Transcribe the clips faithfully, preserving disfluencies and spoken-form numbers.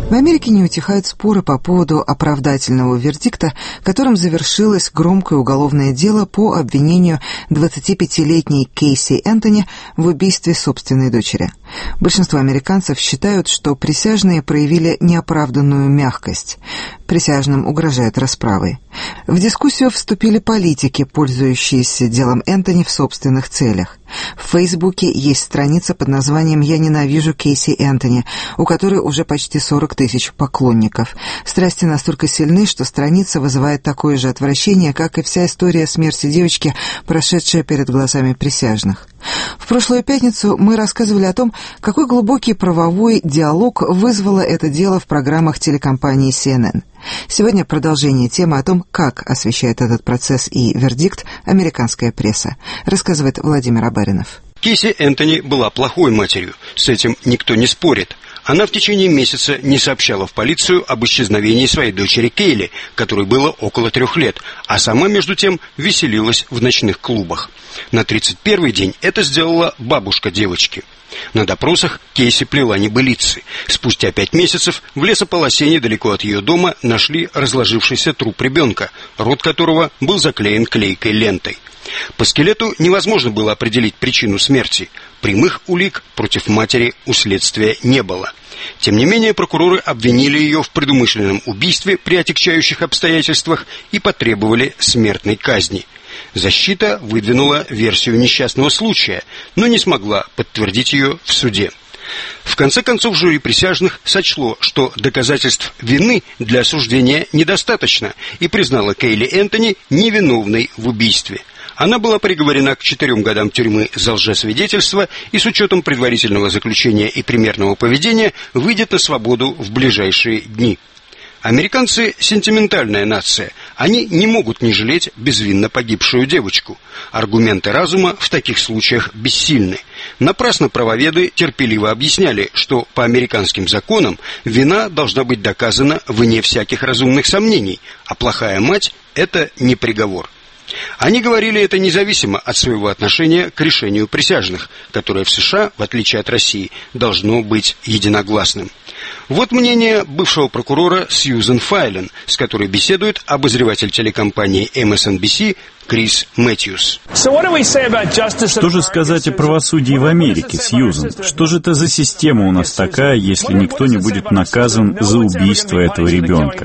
В Америке не утихают споры по поводу оправдательного вердикта, которым завершилось громкое уголовное дело по обвинению двадцатипятилетней Кейси Энтони в убийстве собственной дочери. Большинство американцев считают, что присяжные проявили неоправданную мягкость. Присяжным угрожает расправой. В дискуссию вступили политики, пользующиеся делом Энтони в собственных целях. В Фейсбуке есть страница под названием «Я ненавижу Кейси Энтони», у которой уже почти сорок тысяч поклонников. Страсти настолько сильны, что страница вызывает такое же отвращение, как и вся история смерти девочки, прошедшая перед глазами присяжных. В прошлую пятницу мы рассказывали о том, какой глубокий правовой диалог вызвало это дело в программах телекомпании си эн эн. Сегодня продолжение темы о том, как освещает этот процесс и вердикт американская пресса, рассказывает Владимир Абаринов. Кейси Энтони была плохой матерью, с этим никто не спорит. Она в течение месяца не сообщала в полицию об исчезновении своей дочери Кейли, которой было около трех лет, а сама, между тем, веселилась в ночных клубах. На тридцать первый день это сделала бабушка девочки. На допросах Кейси плела небылицы. Спустя пять месяцев в лесополосе недалеко от ее дома нашли разложившийся труп ребенка, рот которого был заклеен клейкой лентой. По скелету невозможно было определить причину смерти. Прямых улик против матери у следствия не было. Тем не менее, прокуроры обвинили ее в предумышленном убийстве при отягчающих обстоятельствах и потребовали смертной казни. Защита выдвинула версию несчастного случая, но не смогла подтвердить ее в суде. В конце концов, жюри присяжных сочло, что доказательств вины для осуждения недостаточно, и признало Кейли Энтони невиновной в убийстве. Она была приговорена к четырем годам тюрьмы за лжесвидетельство и с учетом предварительного заключения и примерного поведения выйдет на свободу в ближайшие дни. Американцы – сентиментальная нация. Они не могут не жалеть безвинно погибшую девочку. Аргументы разума в таких случаях бессильны. Напрасно правоведы терпеливо объясняли, что по американским законам вина должна быть доказана вне всяких разумных сомнений, а плохая мать – это не приговор. Они говорили это независимо от своего отношения к решению присяжных, которое в США, в отличие от России, должно быть единогласным. Вот мнение бывшего прокурора Сьюзен Файлен, с которой беседует обозреватель телекомпании эм эс эн би си Крис Мэтьюс. Что же сказать о правосудии в Америке, Сьюзен? Что же это за система у нас такая, если никто не будет наказан за убийство этого ребенка?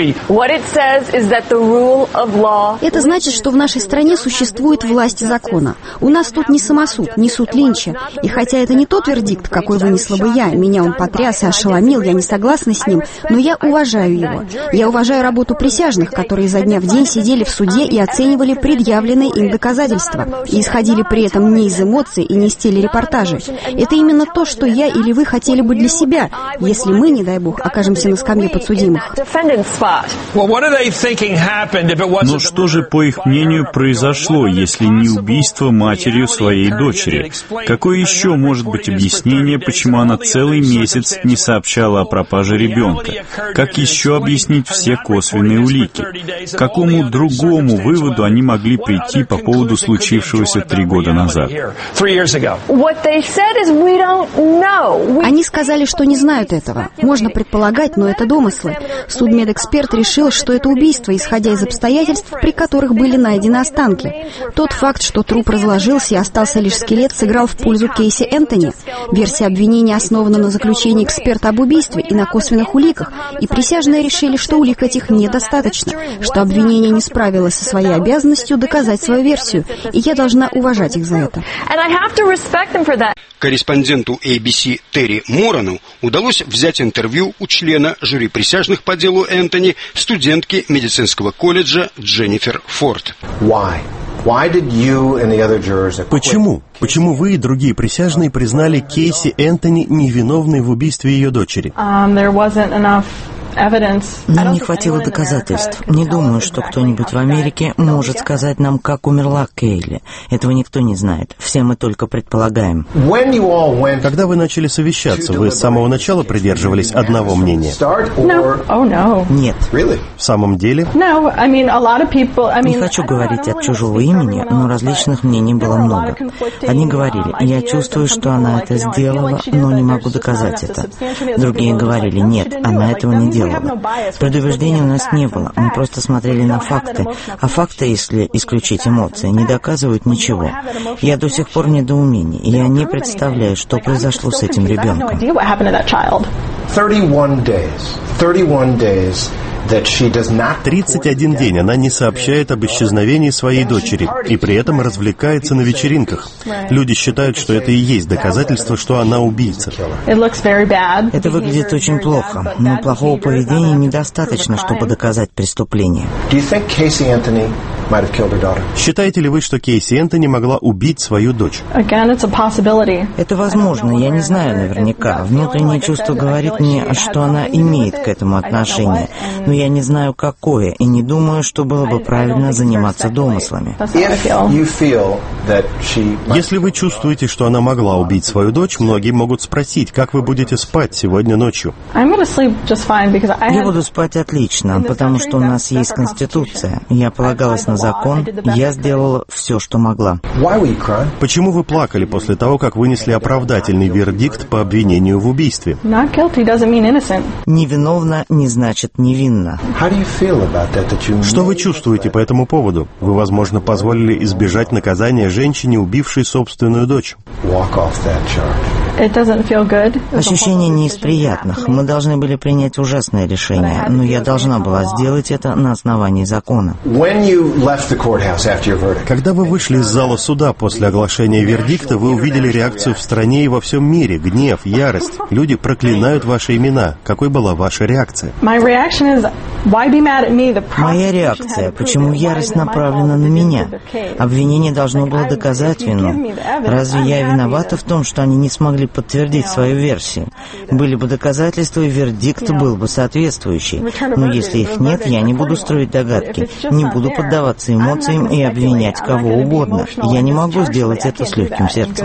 Это значит, что в нашей стране существует власть закона. У нас тут не самосуд, не суд Линча. И хотя это не тот вердикт, какой вынесла бы я, меня он потряс и ошеломил, я не согласна с ним, но я уважаю его. Я уважаю работу присяжных, которые изо дня в день сидели в суде и оценивали предъявленные им доказательства, и исходили при этом не из эмоций и не из телерепортажей. Это именно то, что я или вы хотели бы для себя, если мы, не дай бог, окажемся на скамье подсудимых. Но что же, по их мнению, произошло, если не убийство матерью своей дочери? Какое еще может быть объяснение, почему она целый месяц не сообщала о пропаже ребенка? Как еще объяснить все косвенные улики? К какому другому выводу они могли прийти по поводу случившегося три года назад? Они сказали, что не знают этого. Можно предполагать, но это домыслы. Судмедэксперт решил, что это убийство, исходя из обстоятельств, при которых были найдены останки. Тот факт, что труп разложился и остался лишь скелет, сыграл в пользу Кейси Энтони. Версия обвинения основана на заключении эксперта об убийстве и на косвенных уликах, и присяжные решили, что улик этих недостаточно, что обвинение не справилось со своей обязанностью доказать свою версию, и я должна уважать их за это. Корреспонденту эй би си Терри Морану удалось взять интервью у члена жюри присяжных по делу Энтони, студентки медицинского колледжа Дженнифер Форд. Почему? Почему вы и другие присяжные признали Кейси Энтони невиновной в убийстве ее дочери? Нам не хватило доказательств. Не думаю, что кто-нибудь в Америке может сказать нам, как умерла Кейли. Этого никто не знает. Все мы только предполагаем. Когда вы начали совещаться, вы с самого начала придерживались одного мнения? Нет. В самом деле? Не хочу говорить от чужого имени, но различных мнений было много. Одни говорили, я чувствую, что она это сделала, но не могу доказать это. Другие говорили, нет, она этого не делала. Предубеждений у нас не было, мы просто смотрели на факты, а факты, если исключить эмоции, не доказывают ничего. Я до сих пор в недоумении, и я не представляю, что произошло с этим ребенком. тридцать один день она не сообщает об исчезновении своей дочери и при этом развлекается на вечеринках. Люди считают, что это и есть доказательство, что она убийца. Это выглядит очень плохо, но плохого поведения недостаточно, чтобы доказать преступление. Считаете ли вы, что Кейси Энтони могла убить свою дочь? Это возможно, я не знаю наверняка. Внутреннее чувство говорит мне, что она имеет к этому отношение. Но я не знаю, какое, и не думаю, что было бы правильно заниматься домыслами. Если вы чувствуете, что она могла убить свою дочь, многие могут спросить, как вы будете спать сегодня ночью? Я буду спать отлично, потому что у нас есть Конституция. Я полагалась на закон, я сделала все, что могла. Почему вы плакали после того, как вынесли оправдательный вердикт по обвинению в убийстве? Невиновна не значит невинна. Что вы чувствуете по этому поводу? Вы, возможно, позволили избежать наказания женщине, убившей собственную дочь. Ощущение не из приятных. Мы должны были принять ужасное решение, но я должна была сделать это на основании закона. Когда вы вышли из зала суда после оглашения вердикта, вы увидели реакцию в стране и во всем мире. Гнев, ярость. Люди проклинают ваши имена. Какой была ваша реакция? Моя реакция. Почему ярость направлена на меня? Обвинение должно было доказать вину. Разве я виновата в том, что они не смогли подтвердить свою версию? Были бы доказательства, и вердикт был бы соответствующий. Но если их нет, я не буду строить догадки, не буду поддаваться эмоциям и обвинять кого угодно. Я не могу сделать это с легким сердцем.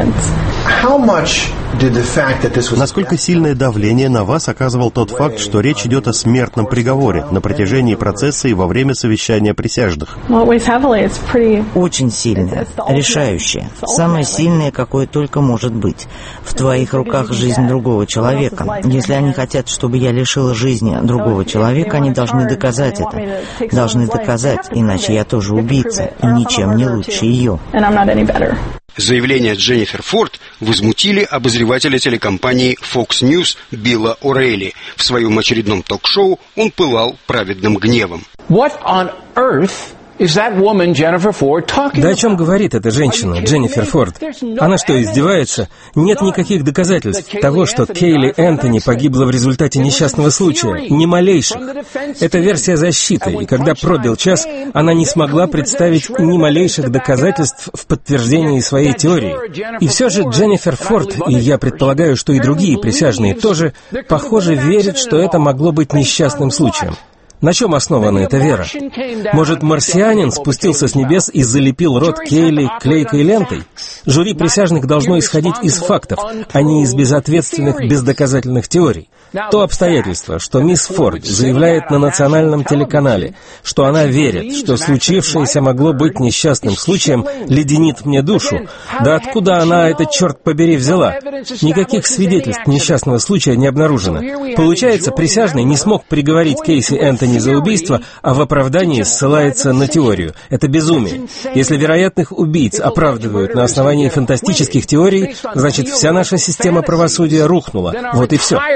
Насколько сильное давление на вас оказывал тот факт, что речь идет о смертном приговоре на протяжении процесса и во время совещания присяжных? Очень сильное, решающее, самое сильное, какое только может быть. В твоих руках жизнь другого человека. Если они хотят, чтобы я лишила жизни другого человека, они должны доказать это. Должны доказать, иначе я тоже убийца, и ничем не лучше ее. Заявления Дженнифер Форд возмутили обозревателя телекомпании Fox News Билла О'Рейли. В своем очередном ток-шоу он пылал праведным гневом. What on earth is that woman, Jennifer Ford, talking about? Да о чем говорит эта женщина, Дженнифер Форд? Она что, издевается? Нет никаких доказательств того, что Кейли Энтони погибла в результате несчастного случая. Ни малейших. Это версия защиты, и когда пробил час, она не смогла представить ни малейших доказательств в подтверждении своей теории. И все же Дженнифер Форд, и я предполагаю, что и другие присяжные тоже, похоже, верят, что это могло быть несчастным случаем. На чем основана эта вера? Может, марсианин спустился с небес и залепил рот Кейли клейкой лентой? Жюри присяжных должно исходить из фактов, а не из безответственных, бездоказательных теорий. То обстоятельство, что мисс Форд заявляет на национальном телеканале, что она верит, что случившееся могло быть несчастным случаем, леденит мне душу. Да откуда она это, черт побери, взяла? Никаких свидетельств несчастного случая не обнаружено. Получается, присяжный не смог приговорить Кейси Энтони за убийство, а в оправдании ссылается на теорию. Это безумие. Если вероятных убийц оправдывают на основании фантастических теорий, значит, вся наша система правосудия рухнула. Вот и все.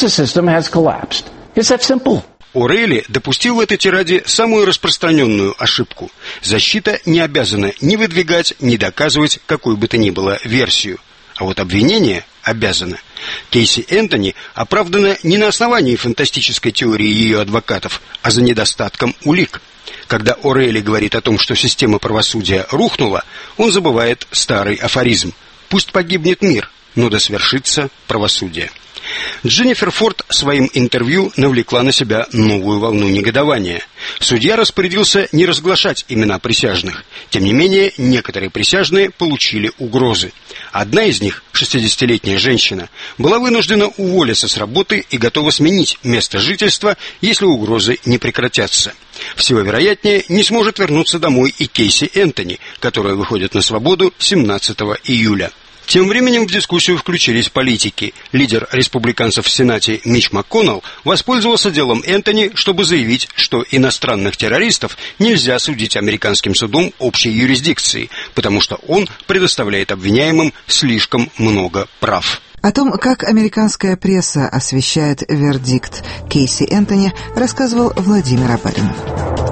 О'Рейли допустил в этой тираде самую распространенную ошибку. Защита не обязана ни выдвигать, ни доказывать какую бы то ни было версию. А вот обвинение обязано. Кейси Энтони оправдана не на основании фантастической теории ее адвокатов, а за недостатком улик. Когда О'Рейли говорит о том, что система правосудия рухнула, он забывает старый афоризм: «Пусть погибнет мир, но да свершится правосудие». Дженнифер Форд своим интервью навлекла на себя новую волну негодования. Судья распорядился не разглашать имена присяжных. Тем не менее, некоторые присяжные получили угрозы. Одна из них, шестидесятилетняя женщина, была вынуждена уволиться с работы и готова сменить место жительства, если угрозы не прекратятся. Всего вероятнее, не сможет вернуться домой и Кейси Энтони, которая выходит на свободу семнадцатого июля. Тем временем в дискуссию включились политики. Лидер республиканцев в Сенате Митч МакКоннелл воспользовался делом Энтони, чтобы заявить, что иностранных террористов нельзя судить американским судом общей юрисдикции, потому что он предоставляет обвиняемым слишком много прав. О том, как американская пресса освещает вердикт Кейси Энтони, рассказывал Владимир Абаринов.